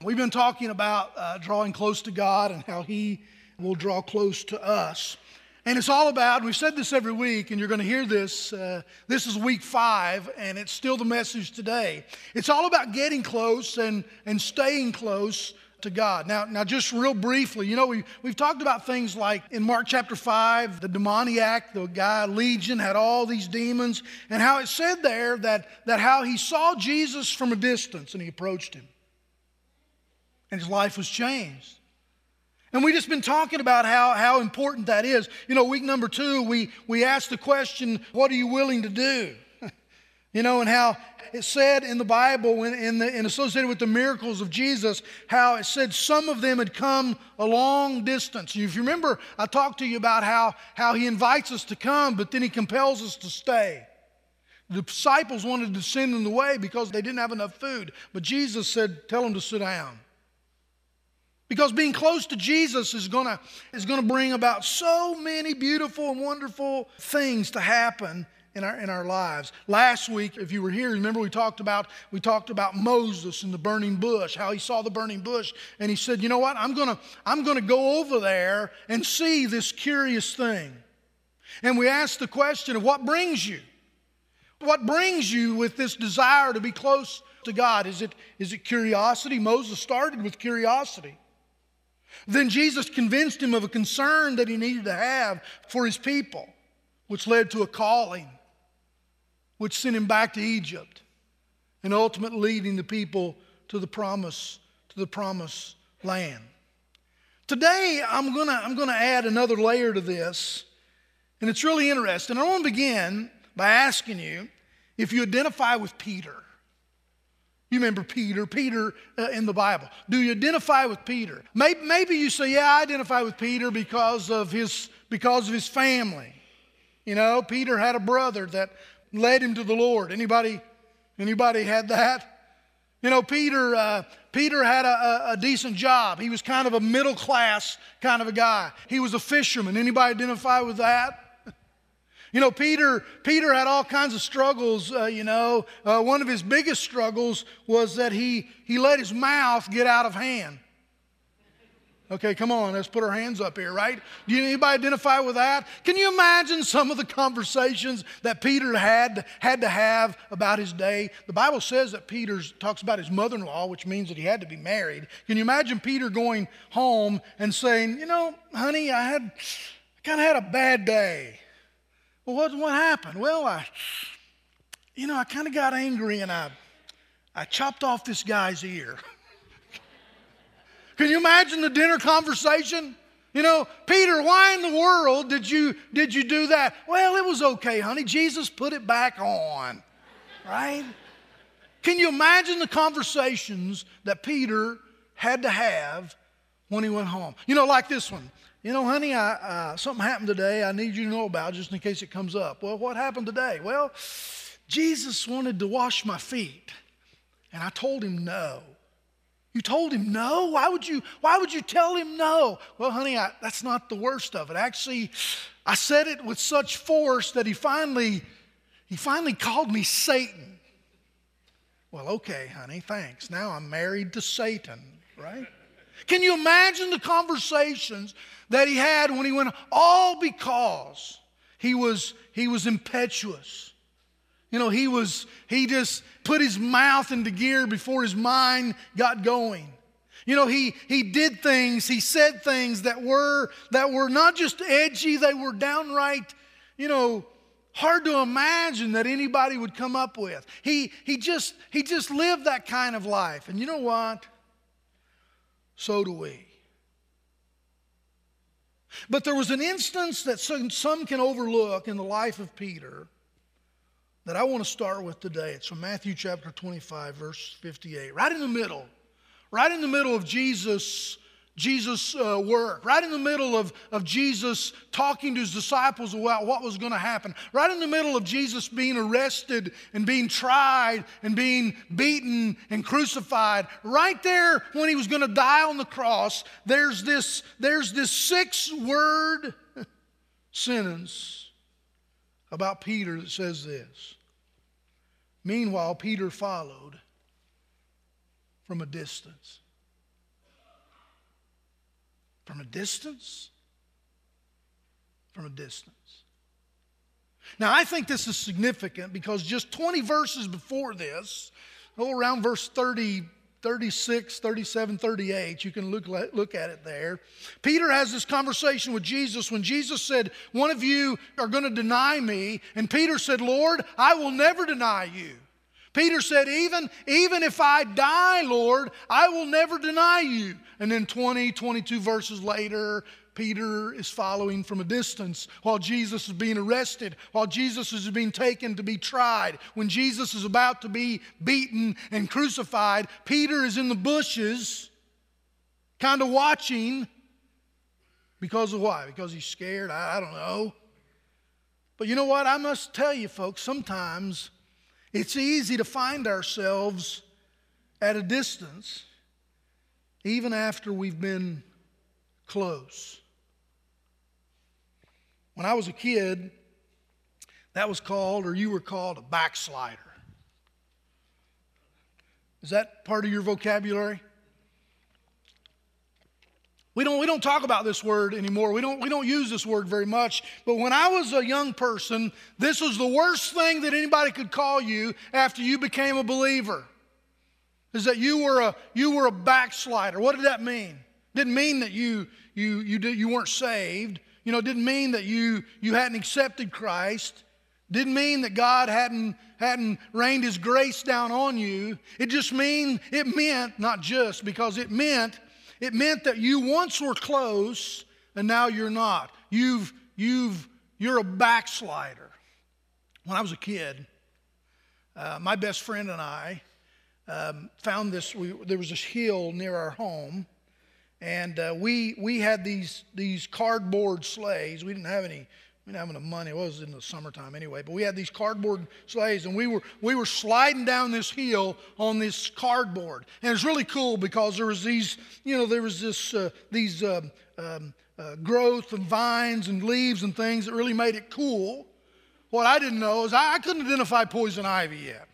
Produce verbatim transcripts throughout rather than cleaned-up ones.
We've been talking about uh, drawing close to God and how He will draw close to us. And it's all about, and we've said this every week, and you're going to hear this, uh, this is week five, and it's still the message today. It's all about getting close and, and staying close to God. Now, now just real briefly, you know, we, we've talked about things like in Mark chapter five, the demoniac, the guy, Legion, had all these demons, and how it said there that, that how he saw Jesus from a distance, and he approached him. And his life was changed. And we've just been talking about how, how important that is. You know, week number two, we, we asked the question, what are you willing to do? You know, and how it said in the Bible, in, in, the, in associated with the miracles of Jesus, how it said some of them had come a long distance. If you remember, I talked to you about how, how he invites us to come, but then he compels us to stay. The disciples wanted to send them away because they didn't have enough food. But Jesus said, tell them to sit down. Because being close to Jesus is going to is going to bring about so many beautiful and wonderful things to happen in our in our lives. Last week, if you were here, remember we talked about we talked about Moses and the burning bush, how he saw the burning bush, and he said, "You know what? I'm going to I'm going to go over there and see this curious thing." And we asked the question of what brings you? What brings you with this desire to be close to God? Is it is it curiosity? Moses started with curiosity. Then Jesus convinced him of a concern that he needed to have for his people, which led to a calling, which sent him back to Egypt, and ultimately leading the people to the promise, to the promised land. Today, I'm gonna, I'm gonna add another layer to this, and it's really interesting. I want to begin by asking you if you identify with Peter. You remember Peter, Peter uh, in the Bible. Do you identify with Peter? Maybe, maybe you say, yeah, I identify with Peter because of his because of his family. You know, Peter had a brother that led him to the Lord. Anybody, anybody had that? You know, Peter, uh, Peter had a, a, a decent job. He was kind of a middle class kind of a guy. He was a fisherman. Anybody identify with that? You know, Peter Peter had all kinds of struggles, uh, you know. Uh, one of his biggest struggles was that he, he let his mouth get out of hand. Okay, come on, let's put our hands up here, right? Do you, anybody identify with that? Can you imagine some of the conversations that Peter had, had to have about his day? The Bible says that Peter talks about his mother-in-law, which means that he had to be married. Can you imagine Peter going home and saying, you know, honey, I had kind of had a bad day. Well, what, what happened? Well, I, you know, I kind of got angry and I, I chopped off this guy's ear. Can you imagine the dinner conversation? You know, Peter, why in the world did you, did you do that? Well, it was okay, honey. Jesus put it back on, right? Can you imagine the conversations that Peter had to have when he went home? You know, like this one. You know, honey, I, uh, something happened today I need you to know about just in case it comes up. Well, what happened today? Well, Jesus wanted to wash my feet, and I told him no. You told him no? Why would you, why would you tell him no? Well, honey, I, that's not the worst of it. Actually, I said it with such force that he finally, he finally called me Satan. Well, okay, honey, thanks. Now I'm married to Satan, right? Can you imagine the conversations that he had when he went, all because he was he was impetuous. You know, he was he just put his mouth into gear before his mind got going. You know, he he did things, he said things that were that were not just edgy, they were downright, you know, hard to imagine that anybody would come up with. He he just he just lived that kind of life. And you know what? So do we. But there was an instance that some, some can overlook in the life of Peter that I want to start with today. It's from Matthew chapter twenty-five, verse fifty-eight. Right in the middle. Right in the middle of Jesus' Jesus' uh, work. Right in the middle of, of Jesus talking to his disciples about what was going to happen. Right in the middle of Jesus being arrested and being tried and being beaten and crucified. Right there when he was going to die on the cross, there's this, there's this six-word sentence about Peter that says this. Meanwhile, Peter followed from a distance. From a distance? From a distance. Now, I think this is significant because just twenty verses before this, oh, around verse thirty, thirty-six, thirty-seven, thirty-eight, you can look, look at it there. Peter has this conversation with Jesus when Jesus said, one of you are going to deny me. And Peter said, Lord, I will never deny you. Peter said, even, even if I die, Lord, I will never deny you. And then twenty, twenty-two verses later, Peter is following from a distance while Jesus is being arrested, while Jesus is being taken to be tried. When Jesus is about to be beaten and crucified, Peter is in the bushes, kind of watching. Because of why? Because he's scared? I, I don't know. But you know what? I must tell you, folks, sometimes it's easy to find ourselves at a distance even after we've been close. When I was a kid, that was called, or you were called, a backslider. Is that part of your vocabulary? We don't, we don't talk about this word anymore. We don't, we don't use this word very much. But when I was a young person, this was the worst thing that anybody could call you after you became a believer, is that you were a, you were a backslider. What did that mean? Didn't mean that you, you, you, did, you weren't saved. You know, it didn't mean that you, you hadn't accepted Christ. Didn't mean that God hadn't, hadn't rained His grace down on you. It just mean, it meant, not just, because it meant, it meant that you once were close and now you're not. You've, you've, you're a backslider. When I was a kid, uh, my best friend and I um, found this, we, there was this hill near our home. And uh, we we had these these cardboard sleighs. We didn't have any we didn't have enough money. It was in the summertime anyway. But we had these cardboard sleighs, and we were we were sliding down this hill on this cardboard. And it's really cool because there was these you know there was this uh, these um, um, uh, growth and vines and leaves and things that really made it cool. What I didn't know is I, I couldn't identify poison ivy yet.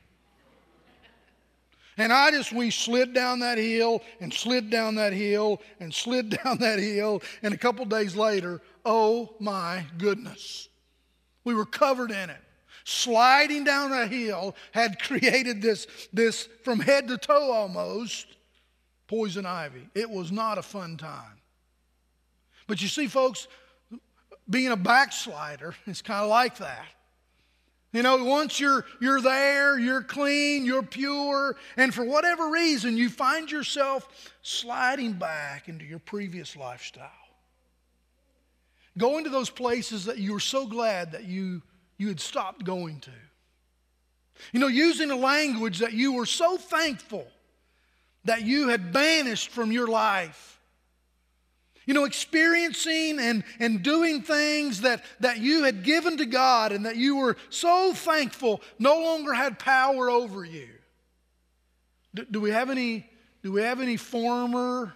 And I just, we slid down that hill and slid down that hill and slid down that hill. And a couple days later, oh my goodness, we were covered in it. Sliding down that hill had created this, this from head to toe almost, poison ivy. It was not a fun time. But you see, folks, being a backslider is kind of like that. You know, once you're, you're there, you're clean, you're pure, and for whatever reason, you find yourself sliding back into your previous lifestyle. Going to those places that you were so glad that you, you had stopped going to. You know, using a language that you were so thankful that you had banished from your life. You know, experiencing and, and doing things that, that you had given to God and that you were so thankful no longer had power over you. Do, do we have any, do we have any former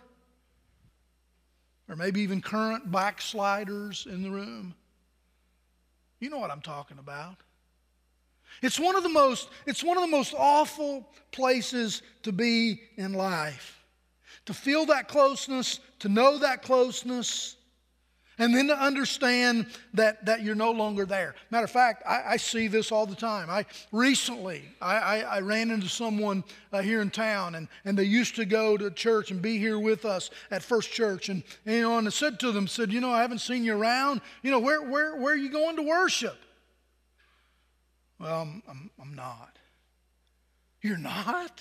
or maybe even current backsliders in the room? You know what I'm talking about. It's one of the most, it's one of the most awful places to be in life. To feel that closeness, to know that closeness, and then to understand that, that you're no longer there. Matter of fact, I, I see this all the time. I recently, I, I, I ran into someone uh, here in town, and, and they used to go to church and be here with us at First Church. And, and, you know, and I said to them, said, you know, I haven't seen you around. You know, where, where, where are you going to worship? Well, I'm, I'm, I'm not. You're not?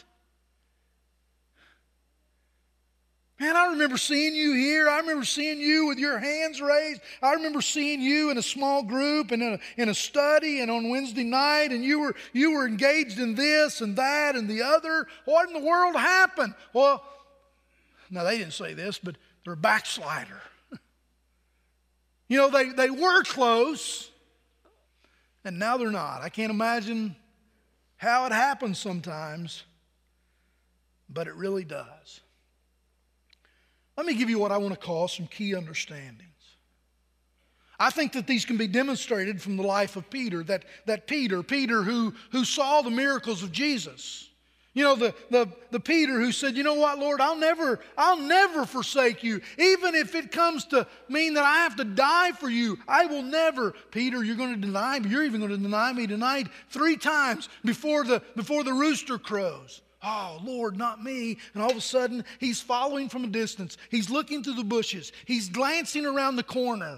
Man, I remember seeing you here. I remember seeing you with your hands raised. I remember seeing you in a small group and in a, in a study and on Wednesday night, and you were, you were engaged in this and that and the other. What in the world happened? Well, now they didn't say this, but they're a backslider. You know, they, they were close, and now they're not. I can't imagine how it happens sometimes, but it really does. Let me give you what I want to call some key understandings. I think that these can be demonstrated from the life of Peter, that, that Peter, Peter who, who saw the miracles of Jesus. You know, the, the, the Peter who said, you know what, Lord, I'll never, I'll never forsake you. Even if it comes to mean that I have to die for you, I will never. Peter, you're going to deny me. You're even going to deny me tonight three times before the, before the rooster crows. Oh, Lord, not me. And all of a sudden, he's following from a distance. He's looking through the bushes. He's glancing around the corner.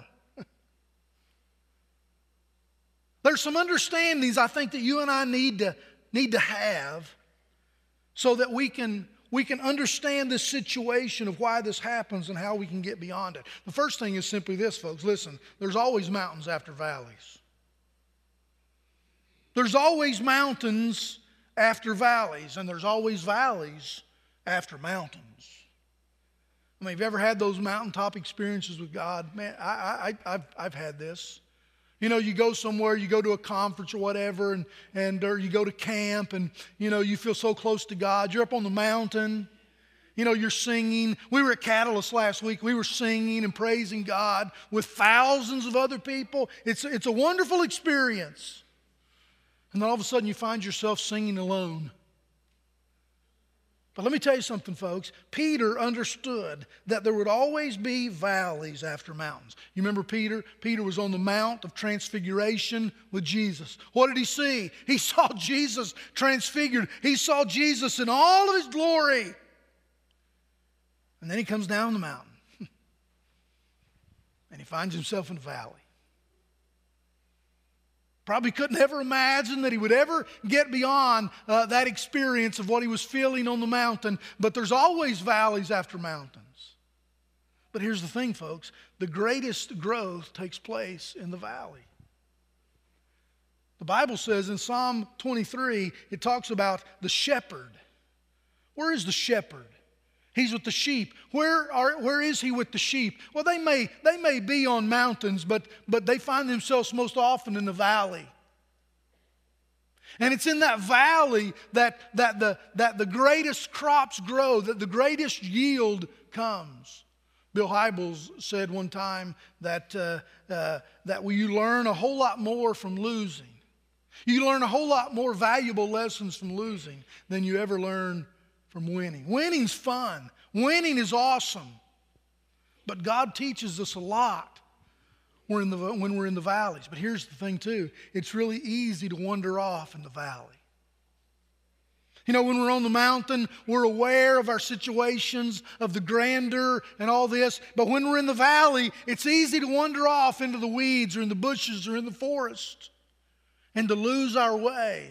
There's some understandings I think that you and I need to, need to have so that we can, we can understand this situation of why this happens and how we can get beyond it. The first thing is simply this, folks. Listen, there's always mountains after valleys. There's always mountains after valleys, and there's always valleys after mountains. I mean, have you ever had those mountaintop experiences with God? Man, I, I, I've, I've had this. You know, you go somewhere, you go to a conference or whatever, and, and or you go to camp, and, you know, you feel so close to God. You're up on the mountain. You know, you're singing. We were at Catalyst last week. We were singing and praising God with thousands of other people. It's, it's a wonderful experience. And then all of a sudden you find yourself singing alone. But let me tell you something, folks. Peter understood that there would always be valleys after mountains. You remember Peter? Peter was on the Mount of Transfiguration with Jesus. What did he see? He saw Jesus transfigured. He saw Jesus in all of his glory. And then he comes down the mountain. And he finds himself in a valley. Probably couldn't ever imagine that he would ever get beyond uh, that experience of what he was feeling on the mountain. But there's always valleys after mountains. But here's the thing, folks. The greatest growth takes place in the valley. The Bible says in Psalm twenty-three, it talks about the shepherd. Where is the shepherd? He's with the sheep. Where are, where is he with the sheep? Well, they may, they may be on mountains, but, but they find themselves most often in the valley. And it's in that valley that, that, the, that the greatest crops grow, that the greatest yield comes. Bill Hybels said one time that, uh, uh, that well, you learn a whole lot more from losing. You learn a whole lot more valuable lessons from losing than you ever learn from winning. Winning's fun. Winning is awesome. But God teaches us a lot when we're in the, when we're in the valleys. But here's the thing too. It's really easy to wander off in the valley. You know, when we're on the mountain, we're aware of our situations, of the grandeur and all this. But when we're in the valley, it's easy to wander off into the weeds or in the bushes or in the forest and to lose our way.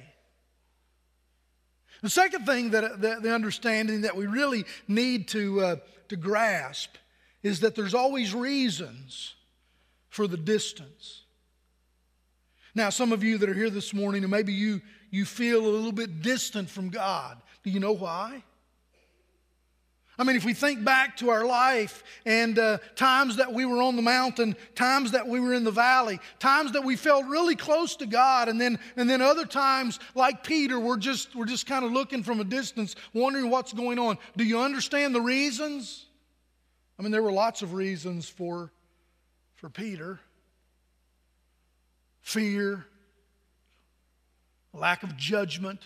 The second thing that the, the understanding that we really need to, uh, to grasp is that there's always reasons for the distance. Now, some of you that are here this morning, and maybe you, you feel a little bit distant from God. Do you know why? I mean, if we think back to our life and uh, times that we were on the mountain, times that we were in the valley, times that we felt really close to God, and then and then other times, like Peter, we're just we're just kind of looking from a distance, wondering what's going on. Do you understand the reasons? I mean, there were lots of reasons for for Peter. Fear, lack of judgment,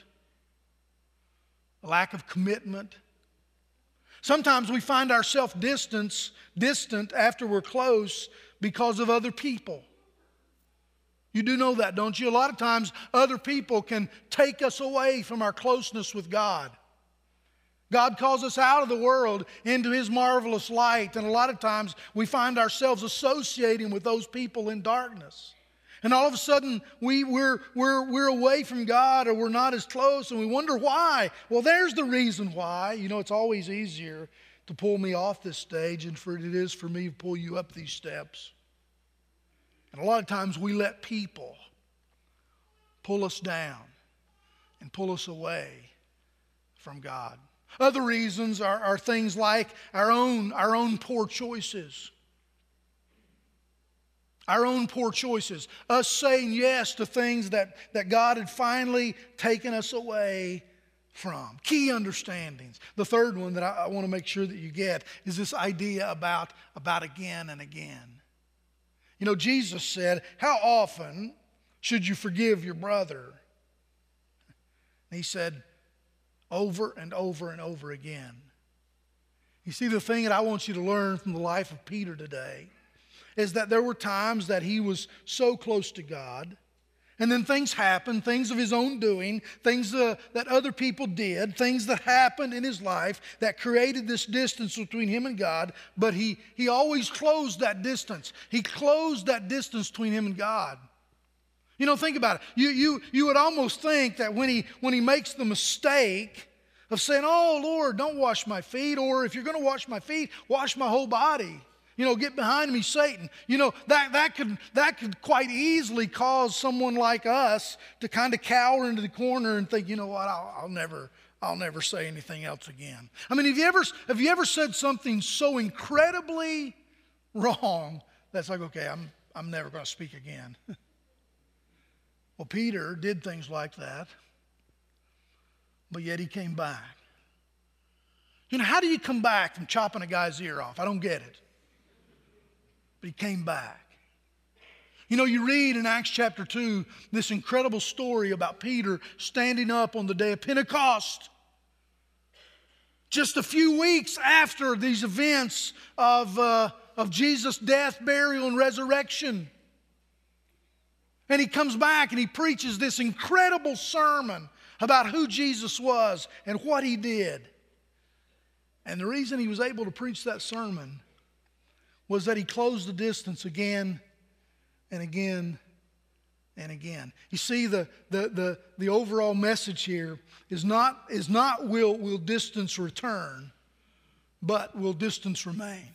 a lack of commitment. Sometimes we find ourselves distant, distant after we're close because of other people. You do know that, don't you? A lot of times other people can take us away from our closeness with God. God calls us out of the world into His marvelous light, and a lot of times we find ourselves associating with those people in darkness. And all of a sudden, we, we're, we're, we're away from God, or we're not as close, and we wonder why. Well, there's the reason why. You know, it's always easier to pull me off this stage and for it is for me to pull you up these steps. And a lot of times we let people pull us down and pull us away from God. Other reasons are, are things like our own, our own poor choices. Our own poor choices. Us saying yes to things that, that God had finally taken us away from. Key understandings. The third one that I, I want to make sure that you get is this idea about, about again and again. You know, Jesus said, how often should you forgive your brother? And He said, over and over and over again. You see, the thing that I want you to learn from the life of Peter today is that there were times that he was so close to God, and then things happened, things of his own doing, things uh, that other people did, things that happened in his life that created this distance between him and God, but he, he always closed that distance. He closed that distance between him and God. You know, think about it. You, you, you would almost think that when he, when he makes the mistake of saying, oh, Lord, don't wash my feet, or if you're going to wash my feet, wash my whole body. You know, get behind me, Satan. You know, that, that, could, that could quite easily cause someone like us to kind of cower into the corner and think, you know what, I'll, I'll never, I'll never say anything else again. I mean, have you ever, have you ever said something so incredibly wrong that's like, okay, I'm, I'm never going to speak again? Well, Peter did things like that, but yet he came back. You know, how do you come back from chopping a guy's ear off? I don't get it. But he came back. You know, you read in Acts chapter two this incredible story about Peter standing up on the day of Pentecost. Just a few weeks after these events of, uh, of Jesus' death, burial, and resurrection. And he comes back and he preaches this incredible sermon about who Jesus was and what he did. And the reason he was able to preach that sermon was that he closed the distance again and again and again. You see, the, the, the, the overall message here is not, is not will, will distance return, but will distance remain.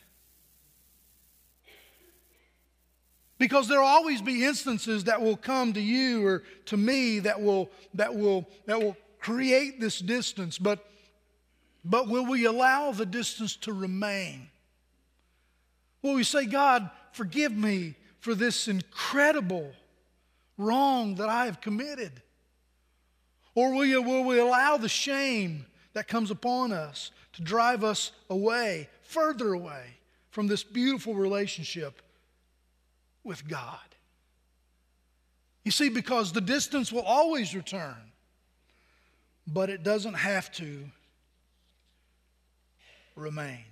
Because there will always be instances that will come to you or to me that will, that will, that will create this distance, but, but will we allow the distance to remain? Will we say, God, forgive me for this incredible wrong that I have committed? Or will, you, will we allow the shame that comes upon us to drive us away, further away from this beautiful relationship with God? You see, because the distance will always return, but it doesn't have to remain.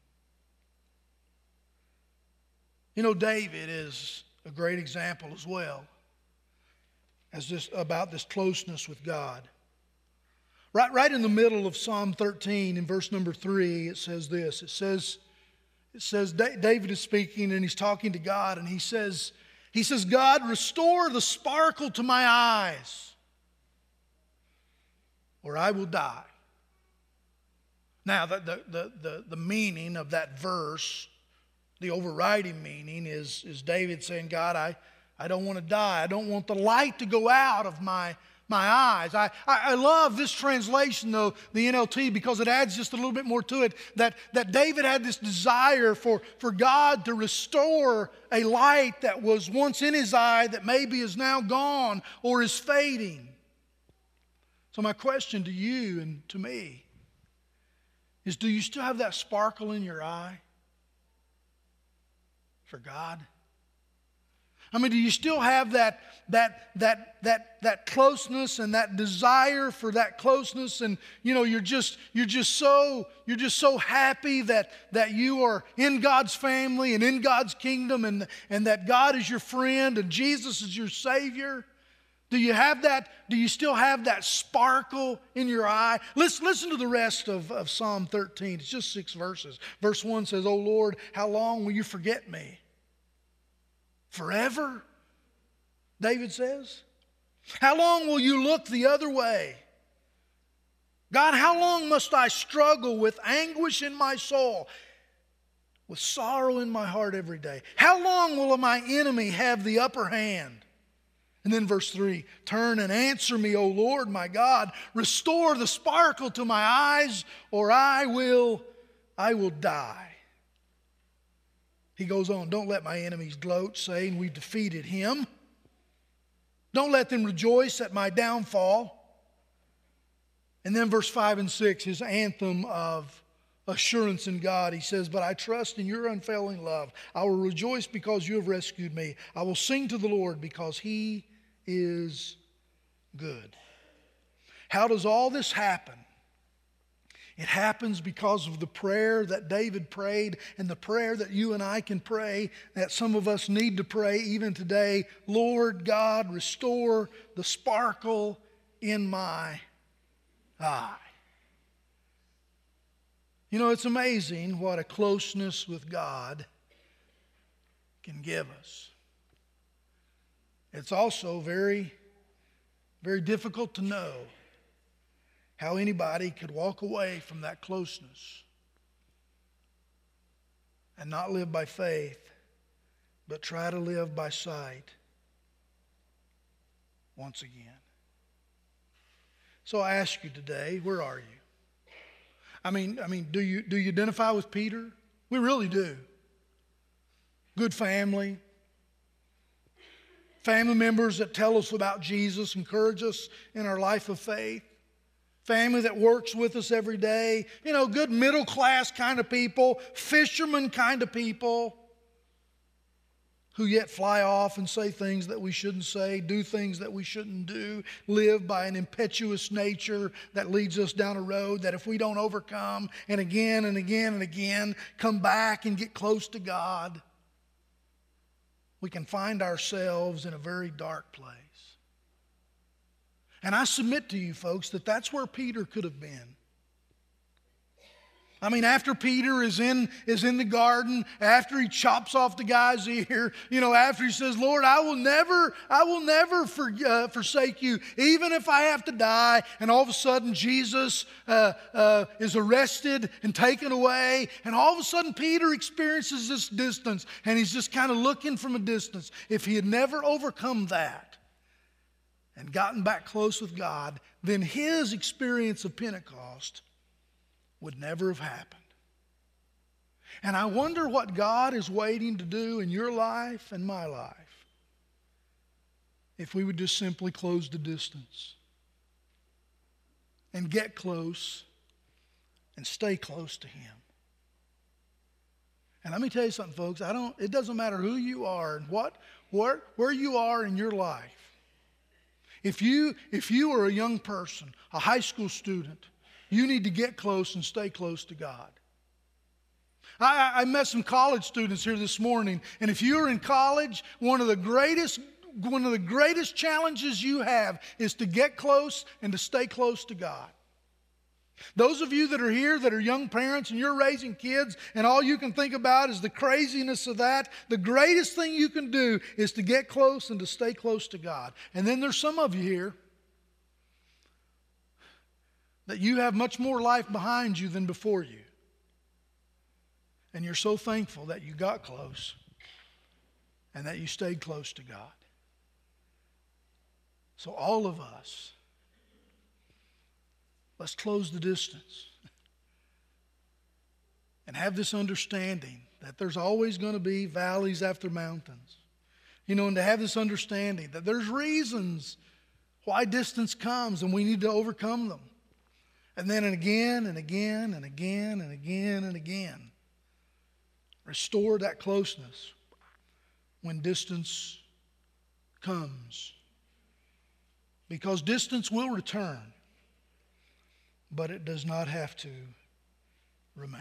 You know, David is a great example as well as this, about this closeness with God. Right, right in the middle of Psalm thirteen, in verse number three, it says this. It says, it says David is speaking and he's talking to God, and he says, he says, God, restore the sparkle to my eyes, or I will die. Now, the, the, the, the, the meaning of that verse, the overriding meaning is, is David saying, God, I, I don't want to die. I don't want the light to go out of my, my eyes. I, I, I love this translation, though, the N L T, because it adds just a little bit more to it, that, that David had this desire for, for God to restore a light that was once in his eye that maybe is now gone or is fading. So my question to you and to me is, do you still have that sparkle in your eye for God? I mean, do you still have that, that, that, that, that closeness and that desire for that closeness? And, you know, you're just, you're just so, you're just so happy that, that you are in God's family and in God's kingdom, and, and that God is your friend and Jesus is your Savior. Do you have that? Do you still have that sparkle in your eye? Listen, listen to the rest of, of Psalm thirteen. It's just six verses. Verse one says, "O Lord, how long will you forget me? Forever?" David says. "How long will you look the other way? God, how long must I struggle with anguish in my soul, with sorrow in my heart every day? How long will my enemy have the upper hand?" And then verse three, "Turn and answer me, O Lord my God. Restore the sparkle to my eyes, or I will, I will die." He goes on, "Don't let my enemies gloat, saying we've defeated him. Don't let them rejoice at my downfall." And then verse five and six, his anthem of assurance in God. He says, "But I trust in your unfailing love. I will rejoice because you have rescued me. I will sing to the Lord because he is good." How does all this happen? It happens because of the prayer that David prayed and the prayer that you and I can pray, that some of us need to pray even today. Lord God, restore the sparkle in my eye. You know, it's amazing what a closeness with God can give us. It's also very, very difficult to know how anybody could walk away from that closeness and not live by faith, but try to live by sight once again. So I ask you today, where are you? I mean, I mean, do you do you identify with Peter? We really do. Good family. Family members that tell us about Jesus, encourage us in our life of faith. Family that works with us every day. You know, good middle class kind of people, fisherman kind of people, who yet fly off and say things that we shouldn't say, do things that we shouldn't do, live by an impetuous nature that leads us down a road that if we don't overcome and again and again and again come back and get close to God, we can find ourselves in a very dark place. And I submit to you folks that that's where Peter could have been. I mean, after Peter is in, is in the garden, after he chops off the guy's ear, you know, after he says, Lord, I will never, I will never for, uh, forsake you, even if I have to die. And all of a sudden, Jesus uh, uh, is arrested and taken away. And all of a sudden, Peter experiences this distance. And he's just kind of looking from a distance. If he had never overcome that and gotten back close with God, then his experience of Pentecost would never have happened. And I wonder what God is waiting to do in your life and my life if we would just simply close the distance and get close and stay close to Him. And let me tell you something, folks. I don't, it doesn't matter who you are and what, where, where you are in your life. If you, if you are a young person, a high school student, you need to get close and stay close to God. I, I met some college students here this morning, and if you're in college, one of the greatest one of the greatest challenges you have is to get close and to stay close to God. Those of you that are here that are young parents and you're raising kids and all you can think about is the craziness of that, the greatest thing you can do is to get close and to stay close to God. And then there's some of you here that you have much more life behind you than before you. And you're so thankful that you got close and that you stayed close to God. So all of us, let's close the distance and have this understanding that there's always going to be valleys after mountains. You know, and to have this understanding that there's reasons why distance comes and we need to overcome them. And then and again and again and again and again and again, restore that closeness when distance comes. Because distance will return, but it does not have to remain.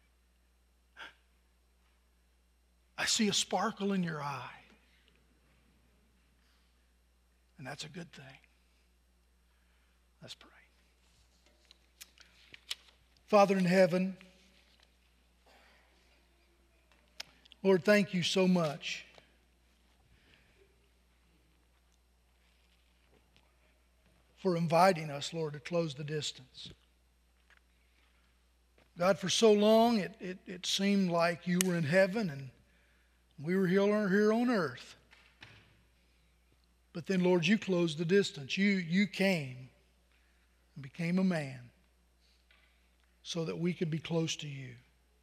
I see a sparkle in your eye, and that's a good thing. Let's pray. Father in heaven, Lord, thank you so much for inviting us, Lord, to close the distance. God, for so long it, it, it seemed like you were in heaven and we were here, here on earth. But then, Lord, you closed the distance. You, you came and became a man so that we could be close to you.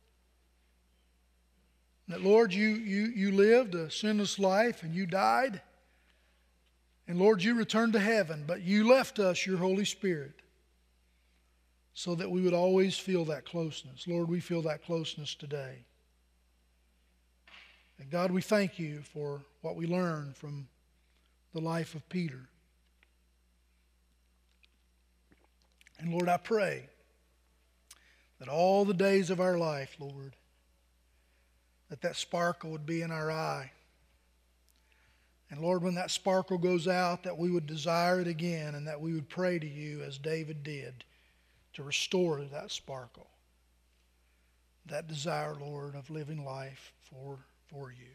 That, Lord, you, you, you lived a sinless life and you died. And, Lord, you returned to heaven, but you left us your Holy Spirit so that we would always feel that closeness. Lord, we feel that closeness today. And God, we thank you for what we learned from the life of Peter. And Lord, I pray that all the days of our life, Lord, that that sparkle would be in our eye. And Lord, when that sparkle goes out, that we would desire it again, and that we would pray to you as David did to restore that sparkle, that desire, Lord, of living life for, for you.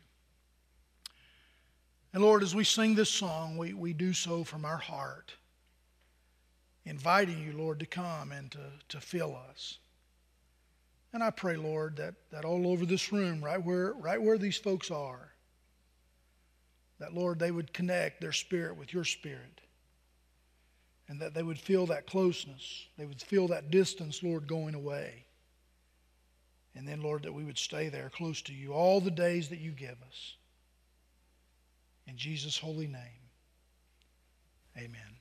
And Lord, as we sing this song, we, we do so from our heart, inviting you, Lord, to come and to, to fill us. And I pray, Lord, that, that all over this room, right where, right where these folks are, that, Lord, they would connect their spirit with your spirit, and that they would feel that closeness. They would feel that distance, Lord, going away. And then, Lord, that we would stay there close to you all the days that you give us. In Jesus' holy name, amen.